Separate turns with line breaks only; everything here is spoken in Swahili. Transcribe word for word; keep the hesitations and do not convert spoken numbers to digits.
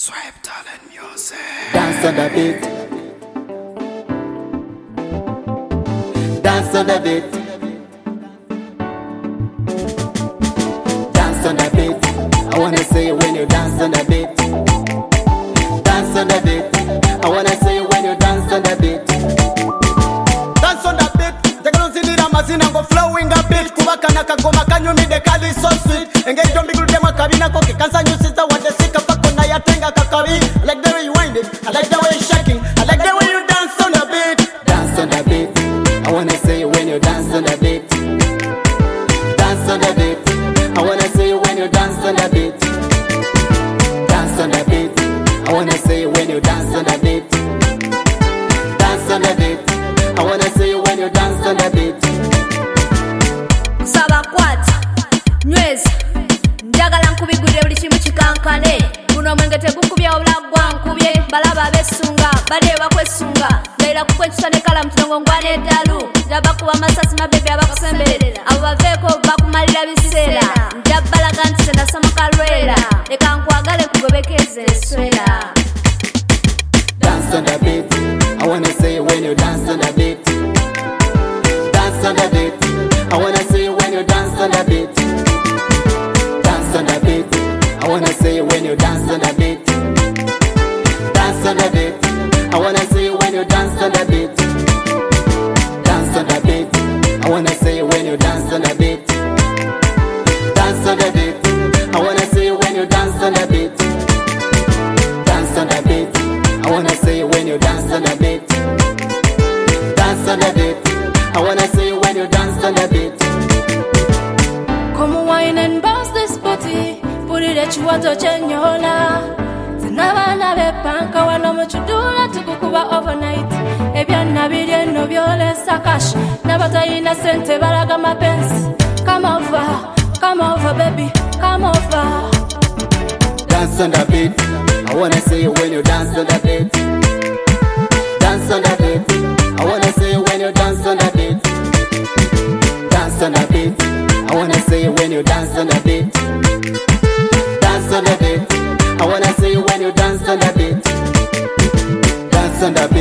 Swipe Talent Music.
Dance on the beat. Dance on the beat. Dance on the beat. I wanna see you when you dance on the beat. Dance on the beat. I wanna see you when you dance on the beat.
Dance on the beat. Tekalonzilira mazina ngo flowing a beat. Kubaka na kagoma kanyu ni de kali so sweet. Engage don't be good dema kabina koke kansa nyusiza wande sika pako na yatenga kakabi. I like the way you wind it. I like the way you shaking. I like the way you dance on the beat.
Dance on the beat. I wanna see you when you dance on the beat. Dance on the beat. I wanna see you when you dance on the beat. Dance on the beat. I wanna see you when you dance on the beat. Dance on the beat. I wanna see you when you dance on the beat.
Sabakwata nyweza njagala nkubigudde buli kimu kikankane guno mwenge tegukubya obulagwa nkubye balaba besunga bali bakwesunga ndaira kukwenchusa ne kala mtongo ngwane eddalu ndaba kuba masasi mabebe abakusemberera abo baveeko bakumalira biseera njabbalaga nti sendasoma kalwera leka nkwagale nkugobekeze enswera.
Dance on the beat. I wanna see you when you dance on the beat. Dance on the beat. I wanna see you when you dance on the beat. Dance on the beat. I wanna see you when you dance on the beat. Dance on the beat. I wanna see you when you dance on the beat. Dance on the beat. I wanna see you when you dance on the beat. Dance on the beat. I wanna see you when you dance on the beat. Dance on the beat. I wanna see you when you dance on the beat. Dance on the beat. I wanna see you when you dance on the beat.
Come wine and bounce this booty. Put it at chiwato chenyola. Zinabana bepanka wano muchudula tukukuba overnight. Ebyana biri no byole sakash. Nabatayina sente balaga mapensi. Come over, come over baby, come over.
Dance on the beat. I wanna see you when you dance on the beat. Dance on the beat. I wanna see you when you dance on the beat. Dance on the beat. I wanna see you when you dance on the beat. Dance on the beat. I wanna see you when you dance on the beat. Dance on the beat.